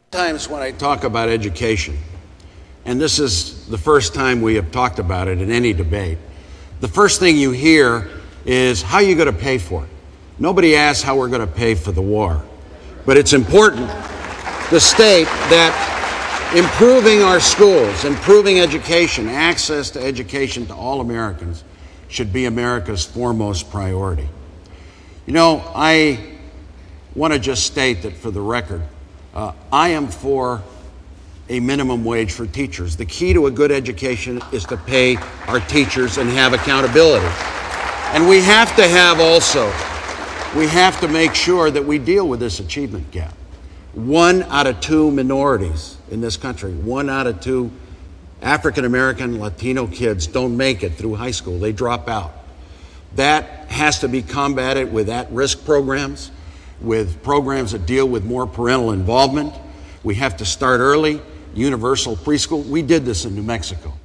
Times when I talk about education, and this is the first time we have talked about it in any debate, the first thing you hear is how are you going to pay for it? Nobody asks how we're going to pay for the war. But it's important to state that improving our schools, improving education, access to education to all Americans should be America's foremost priority. You know, I want to just state that for the record, I am for a minimum wage for teachers. The key to a good education is to pay our teachers and have accountability. And we have to make sure that we deal with this achievement gap. 1 out of 2 minorities in this country, 1 out of 2 African American, Latino kids don't make it through high school. They drop out. That has to be combated with at-risk programs, with programs that deal with more parental involvement. We have to start early, universal preschool. We did this in New Mexico.